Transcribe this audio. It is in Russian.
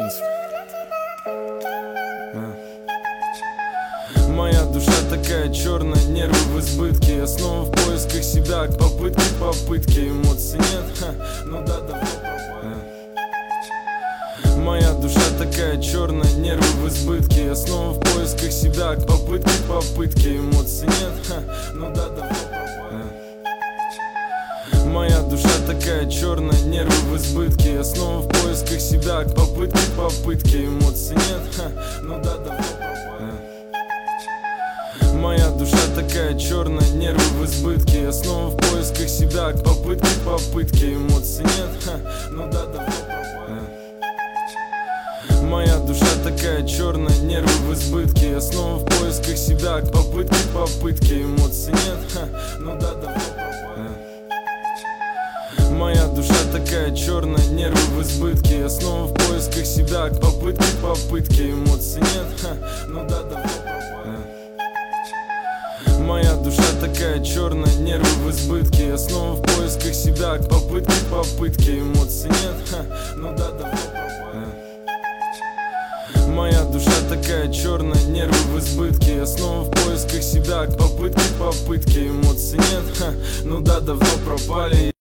принцип. Моя душа такая черная, нервы в избытке. Я снова в поисках себя, к попытке. Эмоций нет, ну да, давно пропали. Моя душа такая черная, нервы в избытке. Я снова в поисках себя, к попытке. Эмоций нет, ну да, давно пропали. Моя душа такая черная, нервы в избытке. Я снова в поисках себя, к попытке. Эмоций нет, ну да, давно пропали. Моя душа такая черная, нервы в избытке. Я снова в поисках себя, к попытке. Эмоций нет, ну да, давно пропали. Моя душа такая черная, нервы в избытке. Я снова в поисках себя, к попытке. Эмоций нет, ну да, давно пропали. Моя душа такая черная, нервы в избытке. Я снова в поисках себя, к попытке. Эмоций нет, ну да, давно пропали. Моя душа такая черная, нервы в избытке. Я снова в поисках себя, к попытке. Эмоций нет, ну да, давно пропали. Моя душа такая черная, нервы в избытке. Я снова в поисках себя, к попытке. Эмоций нет, ну да, давно пропали.